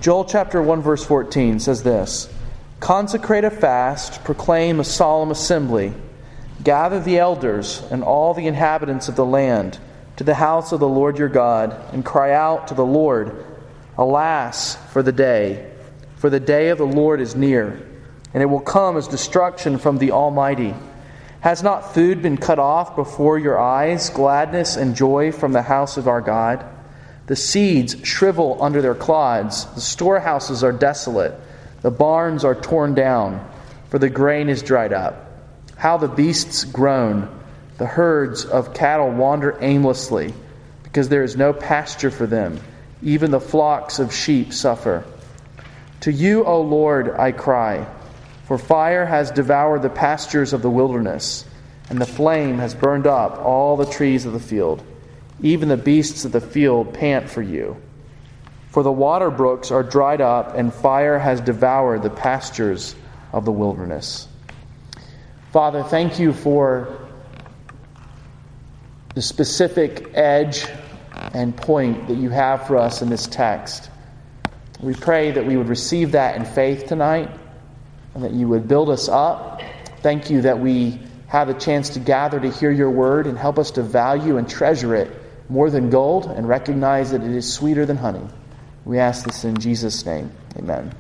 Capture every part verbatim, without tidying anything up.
Joel chapter one verse fourteen says this, "Consecrate a fast, proclaim a solemn assembly, gather the elders and all the inhabitants of the land to the house of the Lord your God, and cry out to the Lord, alas for the day, for the day of the Lord is near, and it will come as destruction from the Almighty. Has not food been cut off before your eyes, gladness and joy from the house of our God? The seeds shrivel under their clods, the storehouses are desolate, the barns are torn down, for the grain is dried up. How the beasts groan, the herds of cattle wander aimlessly, because there is no pasture for them, even the flocks of sheep suffer. To you, O Lord, I cry, for fire has devoured the pastures of the wilderness, and the flame has burned up all the trees of the field. Even the beasts of the field pant for you. For the water brooks are dried up, and fire has devoured the pastures of the wilderness." Father, thank you for the specific edge and point that you have for us in this text. We pray that we would receive that in faith tonight, and that you would build us up. Thank you that we have the chance to gather to hear your word, and help us to value and treasure it more than gold, and recognize that it is sweeter than honey. We ask this in Jesus' name. Amen.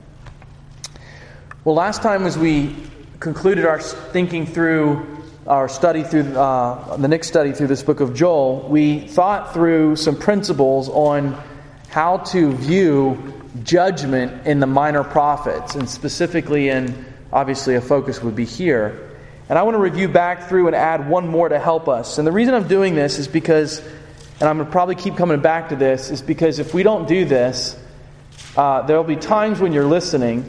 Well, last time as we concluded our thinking through our study through uh, the next study through this book of Joel, we thought through some principles on how to view judgment in the minor prophets, and specifically in, obviously a focus would be here. And I want to review back through and add one more to help us. And the reason I'm doing this is because, and I'm going to probably keep coming back to this, is because if we don't do this, uh, there will be times when you're listening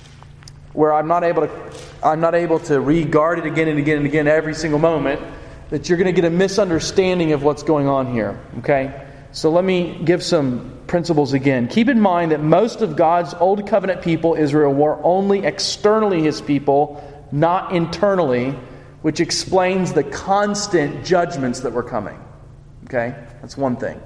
where I'm not able to I'm not able to re-guard it again and again and again every single moment, that you're going to get a misunderstanding of what's going on here. Okay? So let me give some principles again. Keep in mind that most of God's Old Covenant people, Israel, were only externally His people, not internally, which explains the constant judgments that were coming. Okay? That's one thing.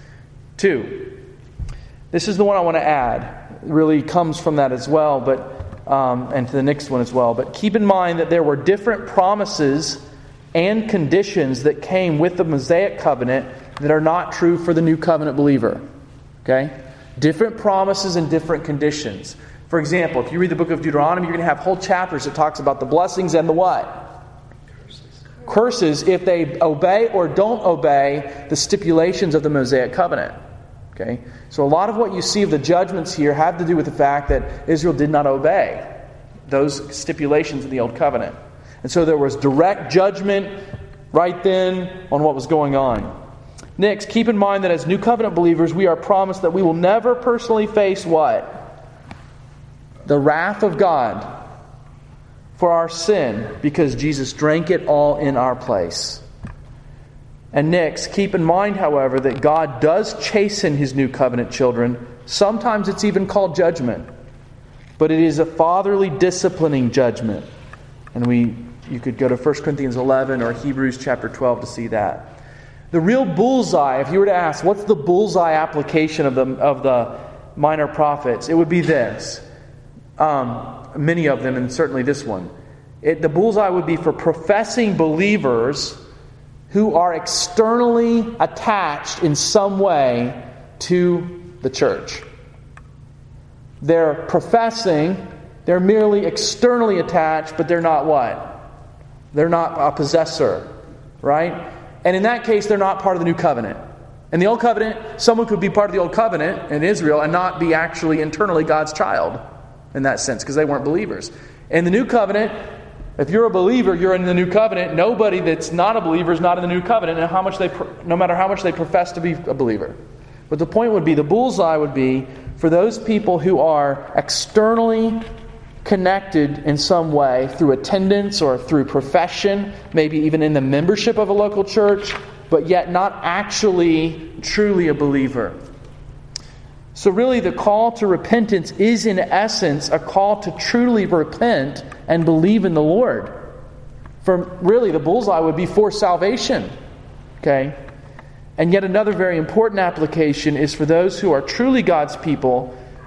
Two, this is the one I want to add. It really comes from that as well, but um, and to the next one as well. But keep in mind that there were different promises and conditions that came with the Mosaic covenant that are not true for the New Covenant believer. Okay? Different promises and different conditions. For example, if you read the book of Deuteronomy, you're going to have whole chapters that talks about the blessings and the what? Curses. Curses if they obey or don't obey the stipulations of the Mosaic covenant. Okay? So a lot of what you see of the judgments here have to do with the fact that Israel did not obey those stipulations of the Old Covenant. And so there was direct judgment right then on what was going on. Next, keep in mind that as New Covenant believers, we are promised that we will never personally face what? The wrath of God for our sin, because Jesus drank it all in our place. And next, keep in mind, however, that God does chasten His New Covenant children. Sometimes it's even called judgment. But it is a fatherly disciplining judgment. And we, you could go to First Corinthians eleven or Hebrews chapter twelve to see that. The real bullseye, if you were to ask, what's the bullseye application of the, of the minor prophets? It would be this. Um, many of them, and certainly this one. It, the bullseye would be for professing believers who are externally attached in some way to the church. They're professing, they're merely externally attached, but they're not what? They're not a possessor, right? And in that case, they're not part of the New Covenant. In the Old Covenant, someone could be part of the Old Covenant in Israel and not be actually internally God's child in that sense, because they weren't believers. In the New Covenant, if you're a believer, you're in the New Covenant. Nobody that's not a believer is not in the New Covenant, and how much they, no matter how much they profess to be a believer. But the point would be, the bullseye would be for those people who are externally connected in some way through attendance or through profession, maybe even in the membership of a local church, but yet not actually truly a believer. So really the call to repentance is in essence a call to truly repent and believe in the Lord. For really the bullseye would be for salvation. Okay? And yet another very important application is for those who are truly God's people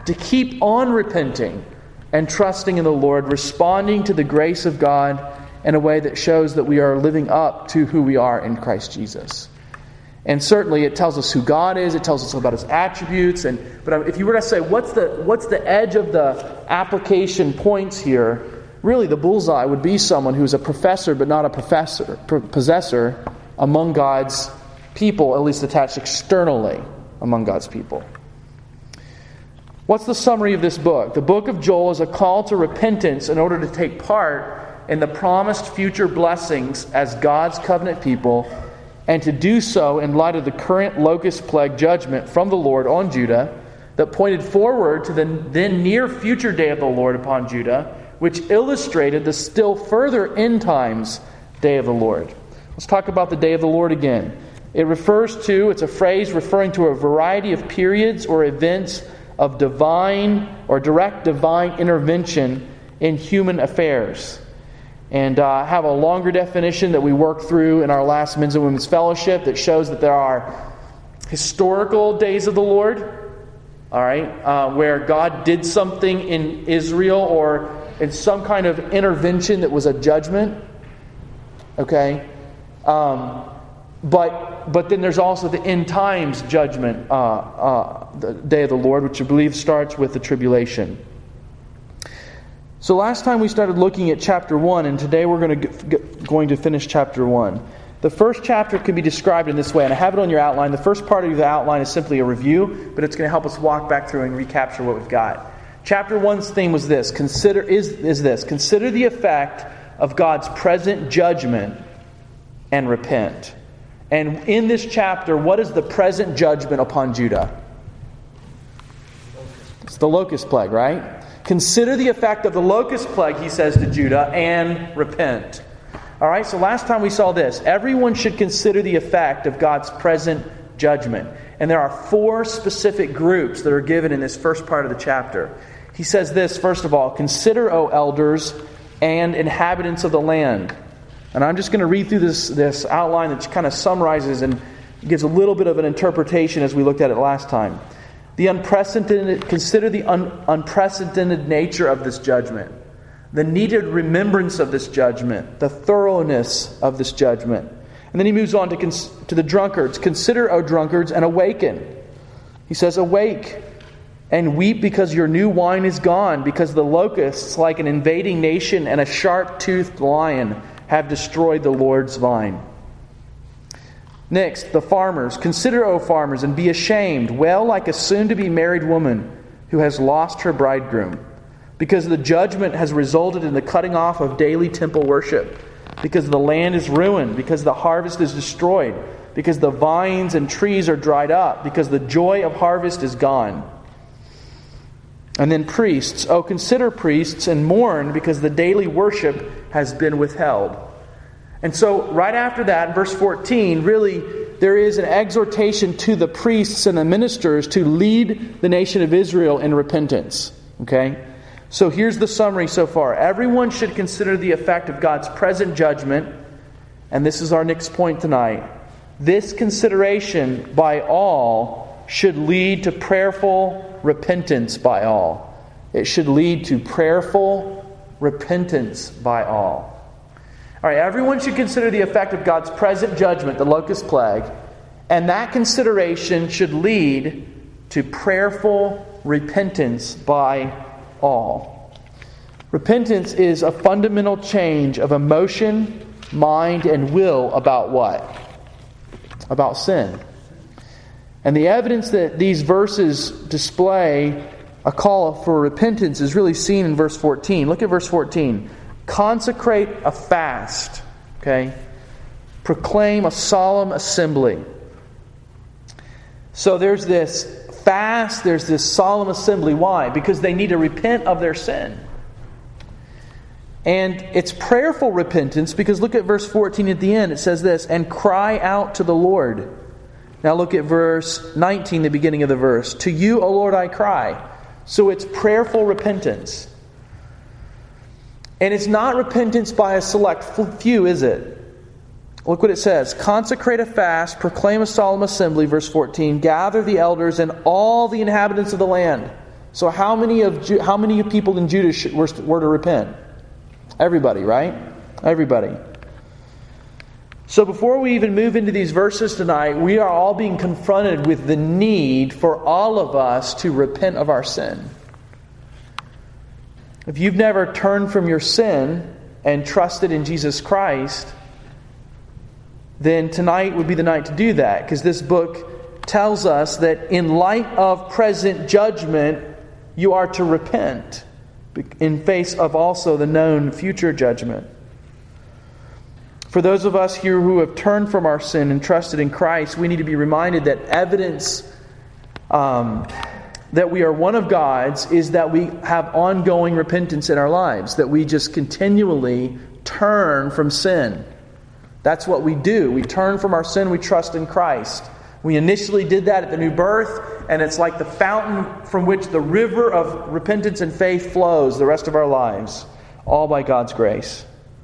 to keep on repenting and trusting in the Lord, responding to the grace of God in a way that shows that we are living up to who we are in Christ Jesus. And certainly it tells us who God is, it tells us about His attributes. And but if you were to say, what's the what's the edge of the application points here, really the bullseye would be someone who's a professor but not a professor, possessor among God's people, at least attached externally among God's people. What's the summary of this book? The book of Joel is a call to repentance in order to take part in the promised future blessings as God's covenant people, and to do so in light of the current locust plague judgment from the Lord on Judah that pointed forward to the then near future day of the Lord upon Judah, which illustrated the still further end times day of the Lord. Let's talk about the day of the Lord again. It refers to, it's a phrase referring to a variety of periods or events of divine or direct divine intervention in human affairs. And I uh, have a longer definition that we worked through in our last Men's and Women's Fellowship that shows that there are historical days of the Lord, all right, uh, where God did something in Israel or in some kind of intervention that was a judgment, okay? Um, but but then there's also the end times judgment, uh, uh, the day of the Lord, which I believe starts with the tribulation. So last time we started looking at chapter one, and today we're going to g- going to finish chapter one. The first chapter can be described in this way, and I have it on your outline. The first part of the outline is simply a review, but it's going to help us walk back through and recapture what we've got. Chapter one's theme was this: consider is is this consider the effect of God's present judgment and repent. And in this chapter, what is the present judgment upon Judah? It's the locust plague, right? Consider the effect of the locust plague, he says to Judah, and repent. All right, so last time we saw this. Everyone should consider the effect of God's present judgment. And there are four specific groups that are given in this first part of the chapter. He says this, first of all, consider, O elders and inhabitants of the land. And I'm just going to read through this, this outline that kind of summarizes and gives a little bit of an interpretation as we looked at it last time. The unprecedented, consider the un, unprecedented nature of this judgment, the needed remembrance of this judgment, the thoroughness of this judgment. And then he moves on to, cons, to the drunkards. Consider, O drunkards, and awaken. He says, awake and weep because your new wine is gone, because the locusts, like an invading nation and a sharp-toothed lion, have destroyed the Lord's vine. Next, the farmers. Consider, O farmers, and be ashamed, wail like a soon-to-be married woman who has lost her bridegroom, because the judgment has resulted in the cutting off of daily temple worship, because the land is ruined, because the harvest is destroyed, because the vines and trees are dried up, because the joy of harvest is gone. And then priests. Oh, consider priests and mourn, because the daily worship has been withheld. And so right after that, in verse fourteen, really there is an exhortation to the priests and the ministers to lead the nation of Israel in repentance. Okay? So here's the summary so far. Everyone should consider the effect of God's present judgment, and this is our next point tonight. This consideration by all should lead to prayerful repentance by all. It should lead to prayerful repentance by all. All right, everyone should consider the effect of God's present judgment, the locust plague, and that consideration should lead to prayerful repentance by all. Repentance is a fundamental change of emotion, mind, and will about what? About sin. And the evidence that these verses display a call for repentance is really seen in verse fourteen. Look at verse fourteen. Consecrate a fast. Okay? Proclaim a solemn assembly. So there's this fast, there's this solemn assembly. Why? Because they need to repent of their sin. And it's prayerful repentance because look at verse fourteen at the end. It says this, and cry out to the Lord. Now look at verse nineteen, the beginning of the verse. To you, O Lord, I cry. So it's prayerful repentance. And it's not repentance by a select few, is it? Look what it says. Consecrate a fast, proclaim a solemn assembly, verse fourteen. Gather the elders and all the inhabitants of the land. So how many of Ju- how many people in Judah sh- were, were to repent? Everybody, right? Everybody. So before we even move into these verses tonight, we are all being confronted with the need for all of us to repent of our sin. If you've never turned from your sin and trusted in Jesus Christ, then tonight would be the night to do that, because this book tells us that in light of present judgment, you are to repent in face of also the known future judgment. For those of us here who have turned from our sin and trusted in Christ, we need to be reminded that evidence um, that we are one of God's is that we have ongoing repentance in our lives, that we just continually turn from sin. That's what we do. We turn from our sin, we trust in Christ. We initially did that at the new birth, and it's like the fountain from which the river of repentance and faith flows the rest of our lives, all by God's grace.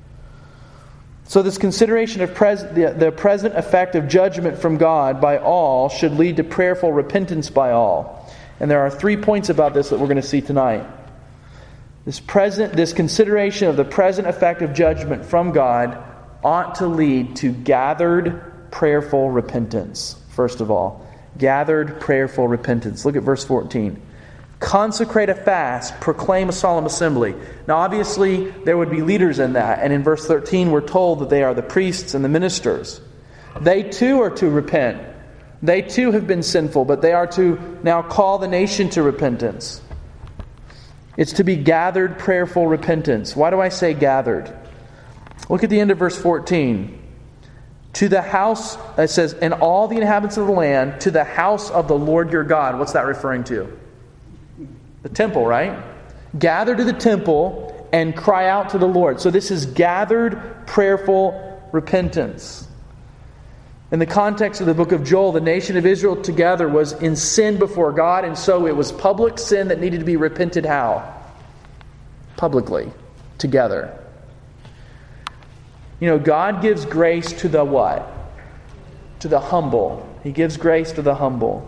So this consideration of pres- the, the present effect of judgment from God by all should lead to prayerful repentance by all. And there are three points about this that we're going to see tonight. This present, this consideration of the present effect of judgment from God ought to lead to gathered prayerful repentance. First of all, gathered prayerful repentance. Look at verse fourteen. Consecrate a fast, proclaim a solemn assembly. Now obviously there would be leaders in that. And in verse thirteen we're told that they are the priests and the ministers. They too are to repent. They too have been sinful, but they are to now call the nation to repentance. It's to be gathered prayerful repentance. Why do I say gathered? Look at the end of verse fourteen. To the house, it says, and all the inhabitants of the land, to the house of the Lord your God. What's that referring to? The temple, right? Gather to the temple and cry out to the Lord. So this is gathered prayerful repentance. In the context of the book of Joel, the nation of Israel together was in sin before God, and so it was public sin that needed to be repented how? Publicly, together. You know, God gives grace to the what? To the humble. He gives grace to the humble.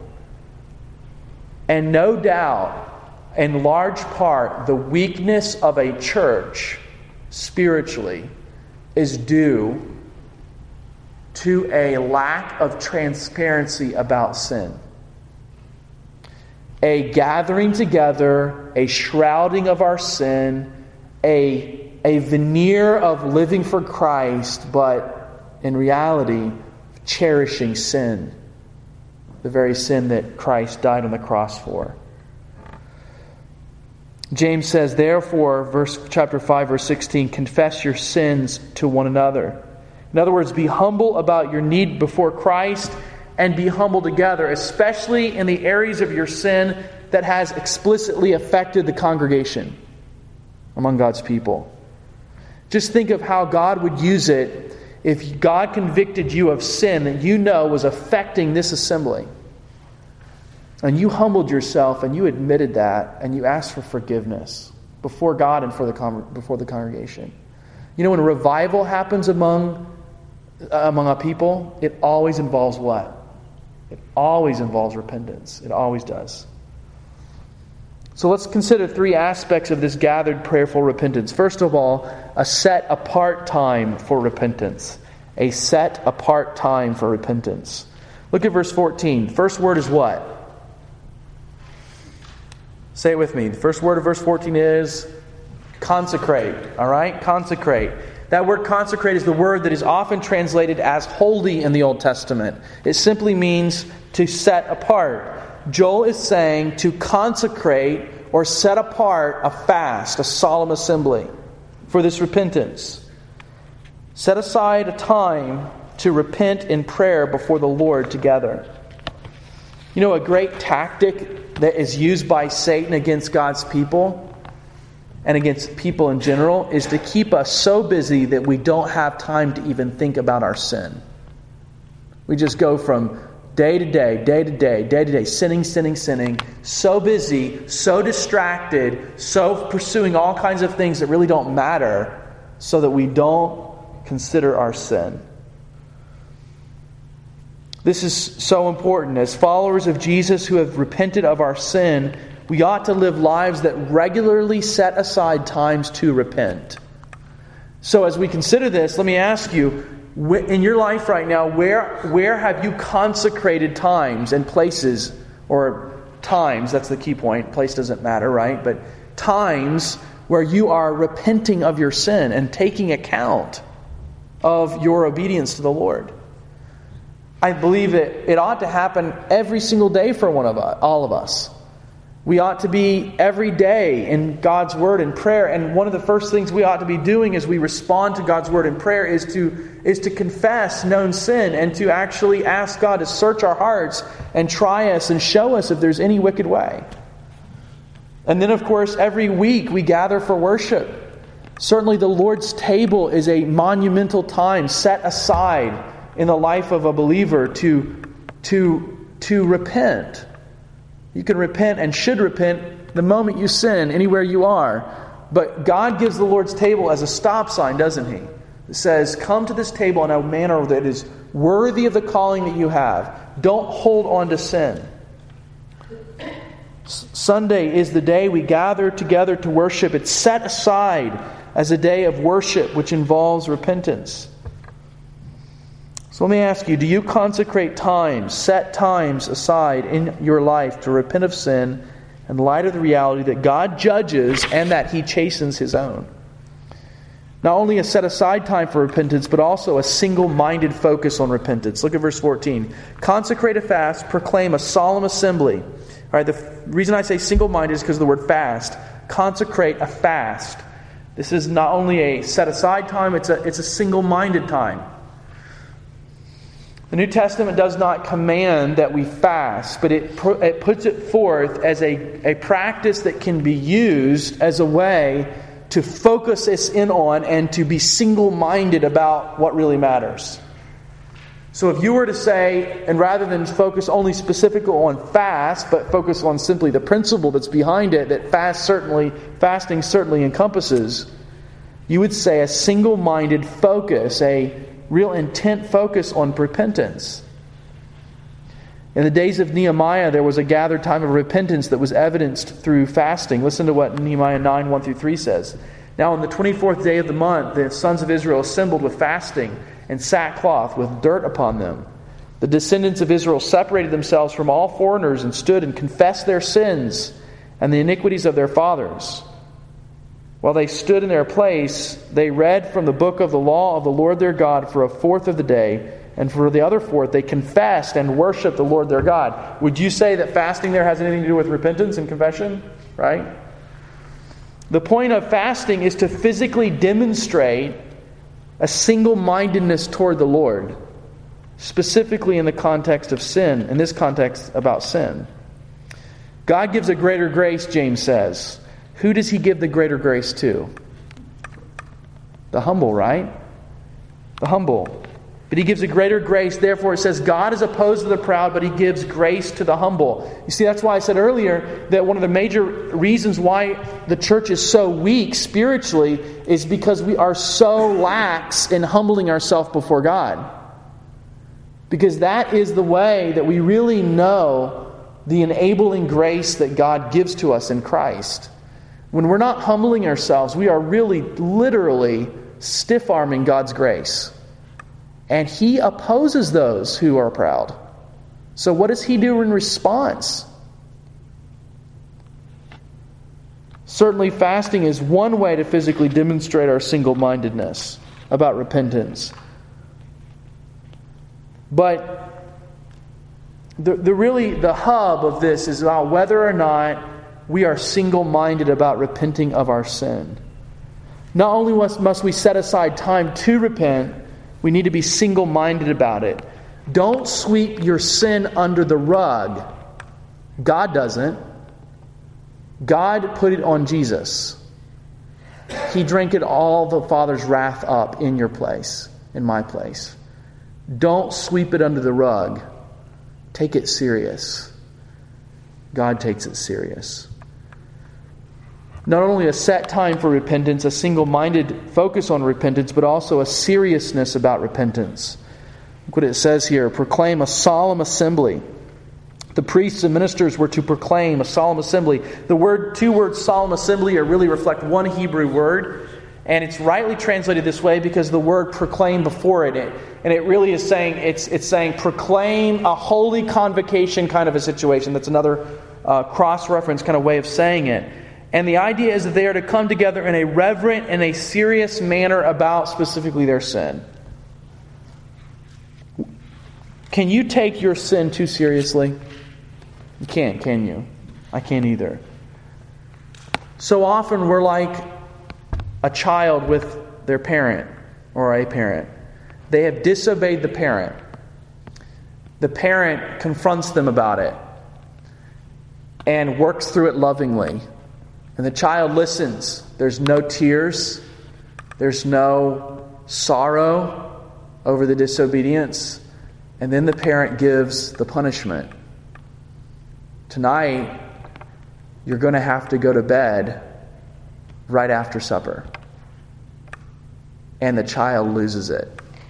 And no doubt, in large part, the weakness of a church spiritually is due to a lack of transparency about sin. A gathering together, a shrouding of our sin, a A veneer of living for Christ, but in reality, cherishing sin. The very sin that Christ died on the cross for. James says, therefore, verse chapter five, verse sixteen, confess your sins to one another. In other words, be humble about your need before Christ and be humble together, especially in the areas of your sin that has explicitly affected the congregation among God's people. Just think of how God would use it if God convicted you of sin that you know was affecting this assembly. And you humbled yourself and you admitted that and you asked for forgiveness before God and for the con- before the congregation. You know, when a revival happens among, uh, among a people, it always involves what? It always involves repentance. It always does. So let's consider three aspects of this gathered prayerful repentance. First of all, a set apart time for repentance. A set apart time for repentance. Look at verse fourteen. First word is what? Say it with me. The first word of verse fourteen is consecrate. All right? Consecrate. That word consecrate is the word that is often translated as holy in the Old Testament. It simply means to set apart. Joel is saying to consecrate or set apart a fast, a solemn assembly for this repentance. Set aside a time to repent in prayer before the Lord together. You know, a great tactic that is used by Satan against God's people and against people in general is to keep us so busy that we don't have time to even think about our sin. We just go from day to day, day to day, day to day, sinning, sinning, sinning, so busy, so distracted, so pursuing all kinds of things that really don't matter, so that we don't consider our sin. This is so important. As followers of Jesus who have repented of our sin, we ought to live lives that regularly set aside times to repent. So as we consider this, let me ask you, in your life right now, where, where have you consecrated times and places, or times, that's the key point, place doesn't matter, right? But times where you are repenting of your sin and taking account of your obedience to the Lord. I believe that it ought to happen every single day for one of us, all of us. We ought to be every day in God's Word and prayer. And one of the first things we ought to be doing as we respond to God's Word and prayer is to, is to confess known sin and to actually ask God to search our hearts and try us and show us if there's any wicked way. And then, of course, every week we gather for worship. Certainly the Lord's table is a monumental time set aside in the life of a believer to, to, to repent. You can repent and should repent the moment you sin, anywhere you are. But God gives the Lord's table as a stop sign, doesn't He? It says, come to this table in a manner that is worthy of the calling that you have. Don't hold on to sin. Sunday is the day we gather together to worship. It's set aside as a day of worship, which involves repentance. So let me ask you, do you consecrate times, set times aside in your life to repent of sin in light of the reality that God judges and that He chastens His own? Not only a set-aside time for repentance, but also a single-minded focus on repentance. Look at verse fourteen. Consecrate a fast, proclaim a solemn assembly. All right, the reason I say single-minded is because of the word fast. Consecrate a fast. This is not only a set-aside time, it's a, it's a single-minded time. The New Testament does not command that we fast, but it, it puts it forth as a, a practice that can be used as a way to focus us in on and to be single-minded about what really matters. So if you were to say, and rather than focus only specifically on fast, but focus on simply the principle that's behind it, that fast certainly, fasting certainly encompasses, you would say a single-minded focus, a real intent focus on repentance. In the days of Nehemiah, there was a gathered time of repentance that was evidenced through fasting. Listen to what Nehemiah nine, one through three says. Now on the twenty-fourth day of the month, the sons of Israel assembled with fasting and sackcloth with dirt upon them. The descendants of Israel separated themselves from all foreigners and stood and confessed their sins and the iniquities of their fathers. While they stood in their place, they read from the book of the law of the Lord their God for a fourth of the day, and for the other fourth they confessed and worshiped the Lord their God. Would you say that fasting there has anything to do with repentance and confession? Right? The point of fasting is to physically demonstrate a single-mindedness toward the Lord, specifically in the context of sin, in this context about sin. God gives a greater grace, James says. Who does He give the greater grace to? The humble, right? The humble. But He gives a greater grace. Therefore, it says God is opposed to the proud, but He gives grace to the humble. You see, that's why I said earlier that one of the major reasons why the church is so weak spiritually is because we are so lax in humbling ourselves before God. Because that is the way that we really know the enabling grace that God gives to us in Christ. When we're not humbling ourselves, we are really, literally stiff-arming God's grace. And He opposes those who are proud. So what does He do in response? Certainly fasting is one way to physically demonstrate our single-mindedness about repentance. But the, the really the hub of this is about whether or not we are single-minded about repenting of our sin. Not only must, must we set aside time to repent, we need to be single-minded about it. Don't sweep your sin under the rug. God doesn't. God put it on Jesus. He drank it all the Father's wrath up in your place, in my place. Don't sweep it under the rug. Take it serious. God takes it serious. Not only a set time for repentance, a single-minded focus on repentance, but also a seriousness about repentance. Look what it says here. Proclaim a solemn assembly. The priests and ministers were to proclaim a solemn assembly. The word, two words solemn assembly, are really reflect one Hebrew word. And it's rightly translated this way because the word proclaim before it. And it really is saying, it's it's saying proclaim a holy convocation kind of a situation. That's another uh, cross-reference kind of way of saying it. And the idea is that they are to come together in a reverent and a serious manner about specifically their sin. Can you take your sin too seriously? You can't, can you? I can't either. So often we're like a child with their parent or a parent. They have disobeyed the parent. The parent confronts them about it and works through it lovingly. And the child listens. There's no tears. There's no sorrow over the disobedience. And then the parent gives the punishment. Tonight, you're going to have to go to bed right after supper. And the child loses it.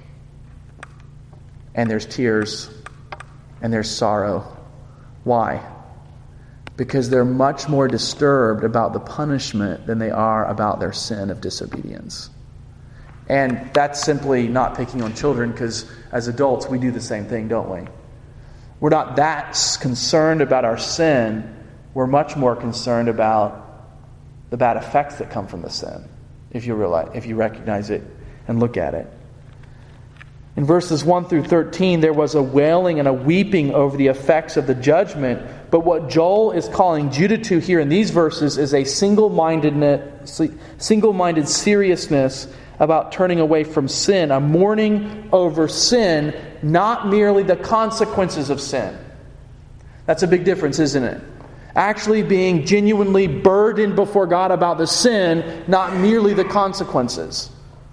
And there's tears. And there's sorrow. Why? Because they're much more disturbed about the punishment than they are about their sin of disobedience. And that's simply not picking on children, because as adults we do the same thing, don't we? We're not that concerned about our sin. We're much more concerned about the bad effects that come from the sin, if you realize, if you recognize it and look at it. In verses one through thirteen, there was a wailing and a weeping over the effects of the judgment. But what Joel is calling Judah to here in these verses is a single-mindedness, single-minded seriousness about turning away from sin, a mourning over sin, not merely the consequences of sin. That's a big difference, isn't it? Actually being genuinely burdened before God about the sin, not merely the consequences.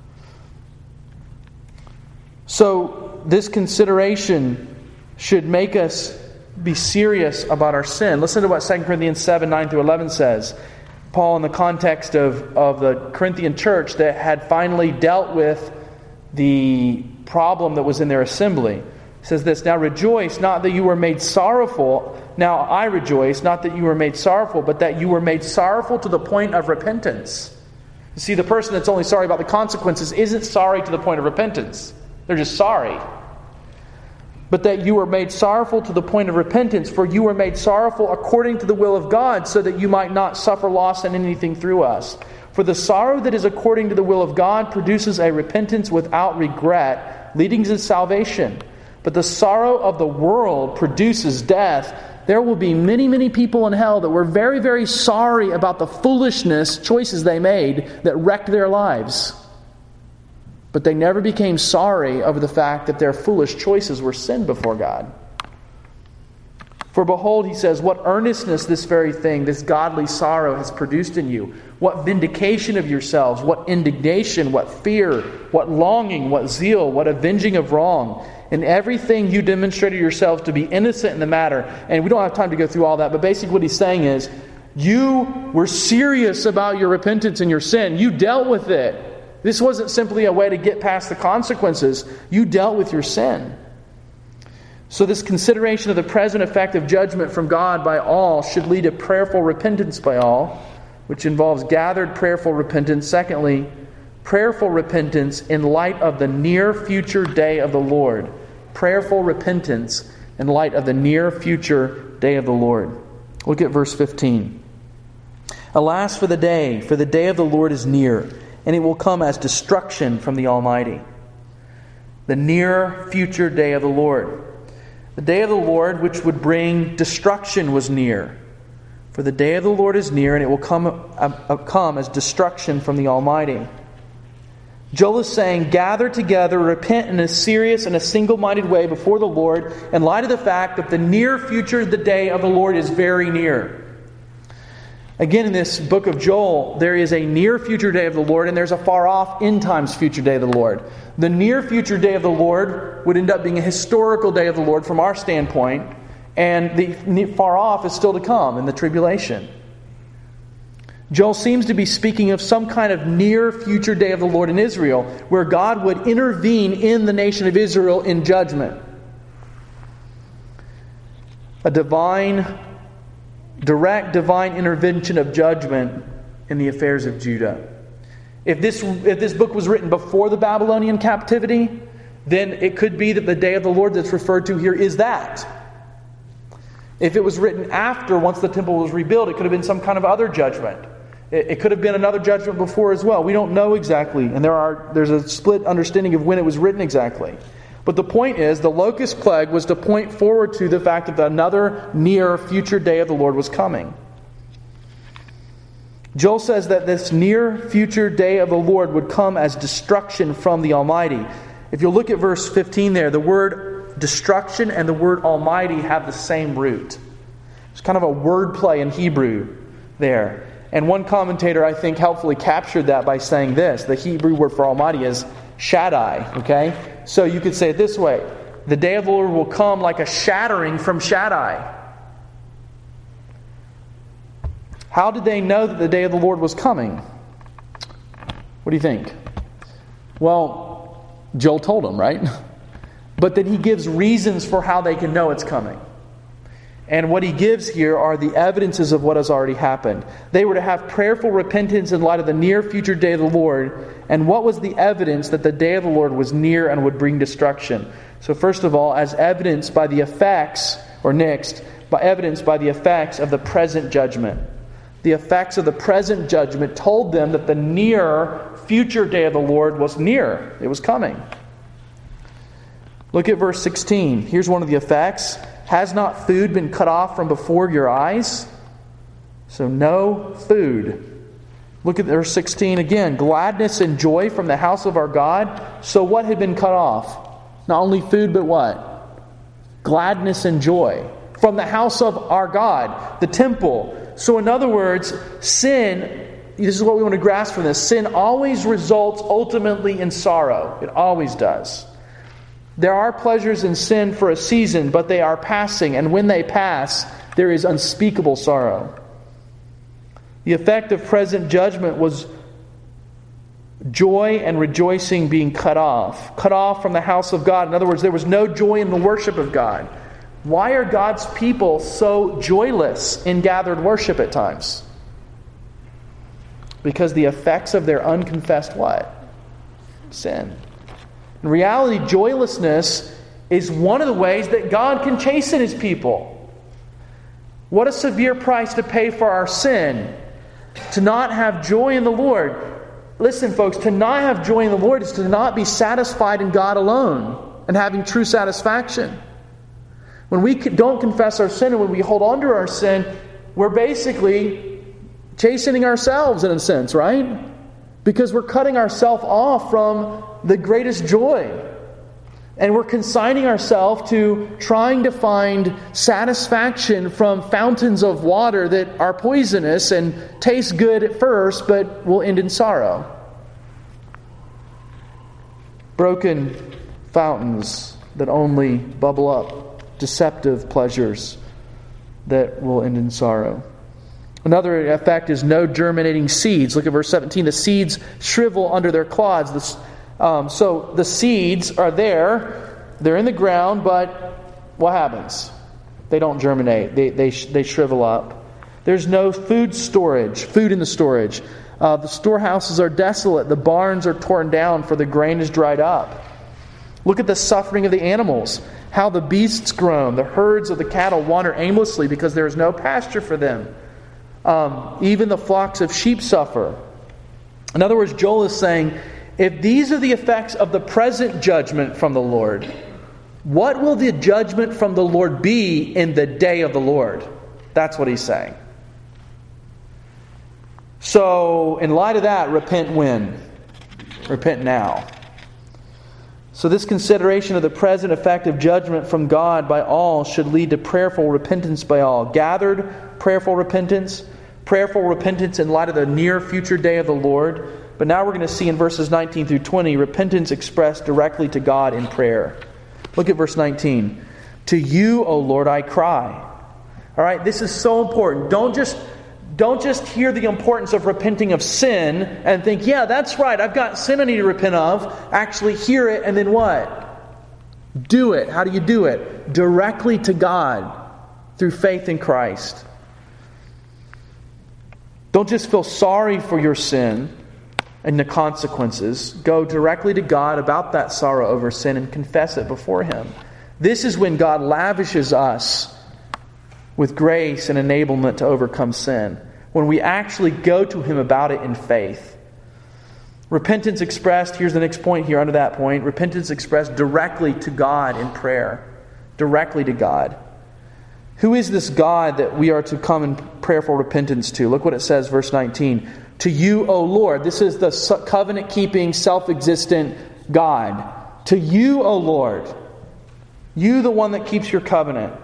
So this consideration should make us be serious about our sin. Listen to what Second Corinthians seven, nine through eleven says. Paul, in the context of, of the Corinthian church that had finally dealt with the problem that was in their assembly, says this, "Now rejoice, not that you were made sorrowful. Now I rejoice, not that you were made sorrowful, but that you were made sorrowful to the point of repentance." You see, the person that's only sorry about the consequences isn't sorry to the point of repentance. They're just sorry. "But that you were made sorrowful to the point of repentance, for you were made sorrowful according to the will of God, so that you might not suffer loss in anything through us. For the sorrow that is according to the will of God produces a repentance without regret, leading to salvation. But the sorrow of the world produces death. There will be many, many people in hell that were very, very sorry about the foolishness choices they made that wrecked their lives. But they never became sorry over the fact that their foolish choices were sin before God. For behold," he says, "what earnestness this very thing, this godly sorrow has produced in you. What vindication of yourselves, what indignation, what fear, what longing, what zeal, what avenging of wrong. In everything you demonstrated yourselves to be innocent in the matter." And we don't have time to go through all that, but basically what he's saying is, you were serious about your repentance and your sin. You dealt with it. This wasn't simply a way to get past the consequences. You dealt with your sin. So this consideration of the present effect of judgment from God by all should lead to prayerful repentance by all, which involves gathered prayerful repentance. Secondly, prayerful repentance in light of the near future day of the Lord. Prayerful repentance in light of the near future day of the Lord. Look at verse fifteen. "Alas for the day, for the day of the Lord is near, and it will come as destruction from the Almighty." The near future day of the Lord. The day of the Lord which would bring destruction was near. "For the day of the Lord is near, and it will come, uh, uh, come as destruction from the Almighty." Joel is saying, gather together, repent in a serious and a single-minded way before the Lord in light of the fact that the near future, the day of the Lord, is very near. Again, in this book of Joel, there is a near future day of the Lord, and there's a far off end times future day of the Lord. The near future day of the Lord would end up being a historical day of the Lord from our standpoint, and the far off is still to come in the tribulation. Joel seems to be speaking of some kind of near future day of the Lord in Israel, where God would intervene in the nation of Israel in judgment. a divine, direct divine intervention of judgment in the affairs of Judah. If this, if this book was written before the Babylonian captivity, then it could be that the day of the Lord that's referred to here is that. If it was written after, once the temple was rebuilt, it could have been some kind of other judgment. It, it could have been another judgment before as well. We don't know exactly, and there are there's a split understanding of when it was written exactly. But the point is, the locust plague was to point forward to the fact that another near future day of the Lord was coming. Joel says that this near future day of the Lord would come as destruction from the Almighty. If you look at verse fifteen there, the word destruction and the word Almighty have the same root. It's kind of a wordplay in Hebrew there. And one commentator, I think, helpfully captured that by saying this. The Hebrew word for Almighty is Shaddai. Okay? So you could say it this way. The day of the Lord will come like a shattering from Shaddai. How did they know that the day of the Lord was coming? What do you think? Well, Joel told them, right? But then he gives reasons for how they can know it's coming. And what he gives here are the evidences of what has already happened. They were to have prayerful repentance in light of the near future day of the Lord. And what was the evidence that the day of the Lord was near and would bring destruction? So first of all, as evidence by the effects, or next, by evidence by the effects of the present judgment. The effects of the present judgment told them that the near future day of the Lord was near. It was coming. Look at verse sixteen. Here's one of the effects. Has not food been cut off from before your eyes? So no food. Look at verse sixteen again. Gladness and joy from the house of our God. So what had been cut off? Not only food, but what? Gladness and joy. From the house of our God. The temple. So in other words, sin, this is what we want to grasp from this. Sin always results ultimately in sorrow. It always does. There are pleasures in sin for a season, but they are passing. And when they pass, there is unspeakable sorrow. The effect of present judgment was joy and rejoicing being cut off. Cut off from the house of God. In other words, there was no joy in the worship of God. Why are God's people so joyless in gathered worship at times? Because the effects of their unconfessed what? Sin. In reality, joylessness is one of the ways that God can chasten His people. What a severe price to pay for our sin. To not have joy in the Lord. Listen, folks, to not have joy in the Lord is to not be satisfied in God alone and having true satisfaction. When we don't confess our sin and when we hold on to our sin, we're basically chastening ourselves in a sense, right? Because we're cutting ourselves off from the greatest joy. And we're consigning ourselves to trying to find satisfaction from fountains of water that are poisonous and taste good at first, but will end in sorrow. Broken fountains that only bubble up. Deceptive pleasures that will end in sorrow. Another effect is no germinating seeds. Look at verse seventeen. The seeds shrivel under their clods. This, um, so the seeds are there. They're in the ground, but what happens? They don't germinate. They, they, they shrivel up. There's no food storage, food in the storage. Uh, the storehouses are desolate. The barns are torn down, for the grain is dried up. Look at the suffering of the animals. How the beasts groan. The herds of the cattle wander aimlessly because there is no pasture for them. Um, even the flocks of sheep suffer. In other words, Joel is saying, if these are the effects of the present judgment from the Lord, what will the judgment from the Lord be in the day of the Lord? That's what he's saying. So, in light of that, repent when? Repent now. So this consideration of the present effect of judgment from God by all should lead to prayerful repentance by all. Gathered prayerful repentance, prayerful repentance in light of the near future day of the Lord. But now we're going to see in verses nineteen through twenty, repentance expressed directly to God in prayer. Look at verse nineteen. To you, O Lord, I cry. All right, this is so important. Don't just Don't just hear the importance of repenting of sin and think, yeah, that's right, I've got sin I need to repent of. Actually hear it and then what? Do it. How do you do it? Directly to God. through faith in Christ. Don't just feel sorry for your sin and the consequences. Go directly to God about that sorrow over sin and confess it before Him. This is when God lavishes us with grace and enablement to overcome sin. When we actually go to Him about it in faith. Repentance expressed, here's the next point here under that point. Repentance expressed directly to God in prayer. Directly to God. Who is this God that we are to come in prayerful repentance to? Look what it says, verse nineteen. To you, O Lord. This is the covenant-keeping, self-existent God. To you, O Lord. You, the one that keeps your covenant.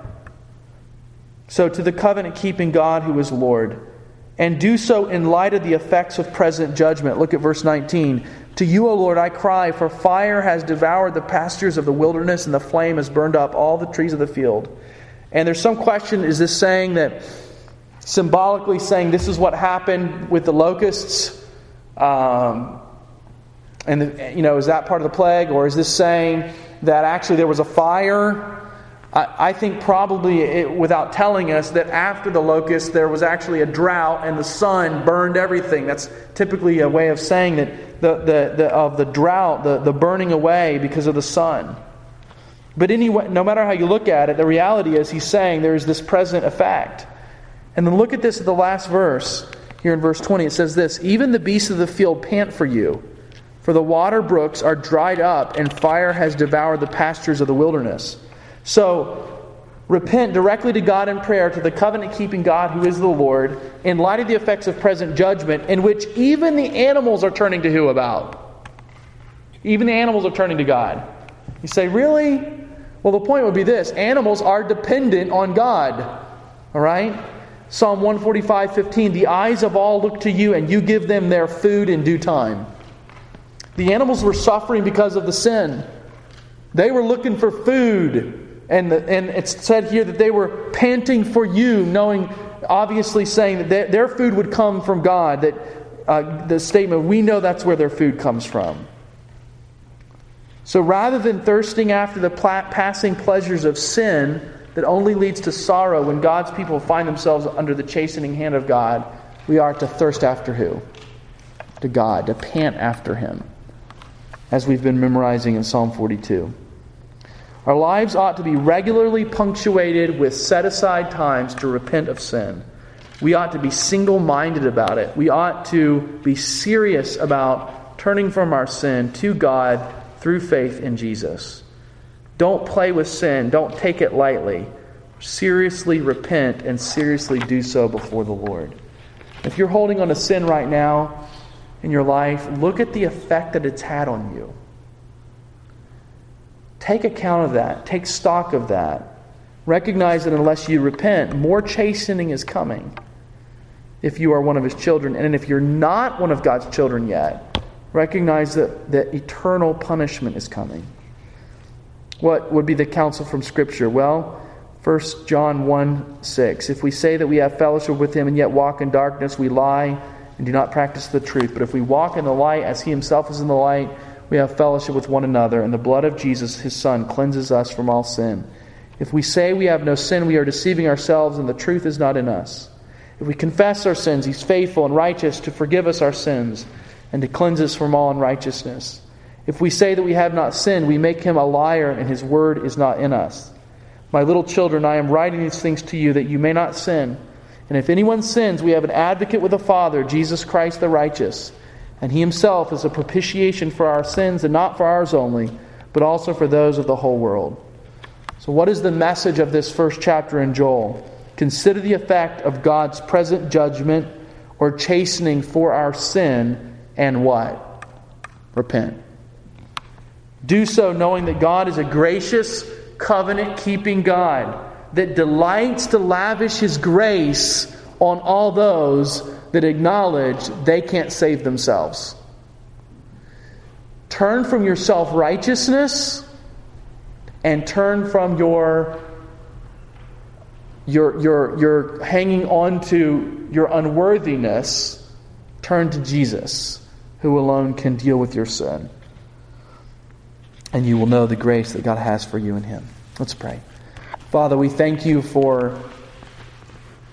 So to the covenant-keeping God who is Lord. And do so in light of the effects of present judgment. Look at verse nineteen. To you, O Lord, I cry, for fire has devoured the pastures of the wilderness, and the flame has burned up all the trees of the field. And there's some question, is this saying that, symbolically saying this is what happened with the locusts? Um, and, the, you know, is that part of the plague? Or is this saying that actually there was a fire? I, I think probably, it, without telling us, that after the locusts there was actually a drought and the sun burned everything. That's typically a way of saying that the, the, the of the drought, the, the burning away because of the sun. But anyway, no matter how you look at it, the reality is he's saying there is this present effect. And then look at this at the last verse. Here in verse twenty, it says this. Even the beasts of the field pant for you, for the water brooks are dried up, and fire has devoured the pastures of the wilderness. So, repent directly to God in prayer, to the covenant-keeping God who is the Lord, in light of the effects of present judgment, in which even the animals are turning to who about? Even the animals are turning to God. You say, really? Well, the point would be this. Animals are dependent on God. All right? Psalm one forty-five, fifteen. The eyes of all look to you, and you give them their food in due time. The animals were suffering because of the sin. They were looking for food. And, the, and it's said here that they were panting for you, knowing, obviously saying that they, their food would come from God. That uh, the statement, we know that's where their food comes from. So rather than thirsting after the passing pleasures of sin that only leads to sorrow when God's people find themselves under the chastening hand of God, we are to thirst after who? To God, to pant after Him, as we've been memorizing in Psalm forty-two. Our lives ought to be regularly punctuated with set-aside times to repent of sin. We ought to be single-minded about it. We ought to be serious about turning from our sin to God through faith in Jesus. Don't play with sin. Don't take it lightly. Seriously repent and seriously do so before the Lord. If you're holding on to sin right now in your life, look at the effect that it's had on you. Take account of that. Take stock of that. Recognize that unless you repent, more chastening is coming if you are one of His children. And if you're not one of God's children yet, recognize that, that eternal punishment is coming. What would be the counsel from Scripture? Well, First John one six. If we say that we have fellowship with Him and yet walk in darkness, we lie and do not practice the truth. But if we walk in the light as He Himself is in the light, we have fellowship with one another, and the blood of Jesus, His Son, cleanses us from all sin. If we say we have no sin, we are deceiving ourselves, and the truth is not in us. If we confess our sins, He's faithful and righteous to forgive us our sins and to cleanse us from all unrighteousness. If we say that we have not sinned, we make Him a liar, and His word is not in us. My little children, I am writing these things to you that you may not sin. And if anyone sins, we have an advocate with the Father, Jesus Christ the righteous. And He Himself is a propitiation for our sins, and not for ours only, but also for those of the whole world. So what is the message of this first chapter in Joel? Consider the effect of God's present judgment or chastening for our sin, and what? Repent. Do so knowing that God is a gracious, covenant-keeping God that delights to lavish His grace on all those that acknowledge they can't save themselves. Turn from your self-righteousness and turn from your your your your hanging on to your unworthiness. Turn to Jesus, who alone can deal with your sin. And you will know the grace that God has for you in Him. Let's pray. Father, we thank You for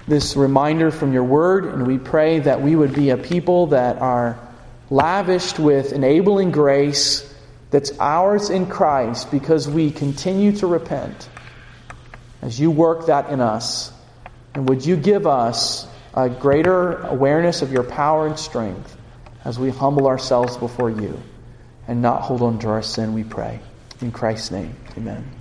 this reminder from your word, and we pray that we would be a people that are lavished with enabling grace that's ours in Christ because we continue to repent. As you work that in us, and would you give us a greater awareness of your power and strength as we humble ourselves before you and not hold on to our sin, we pray. In Christ's name, amen.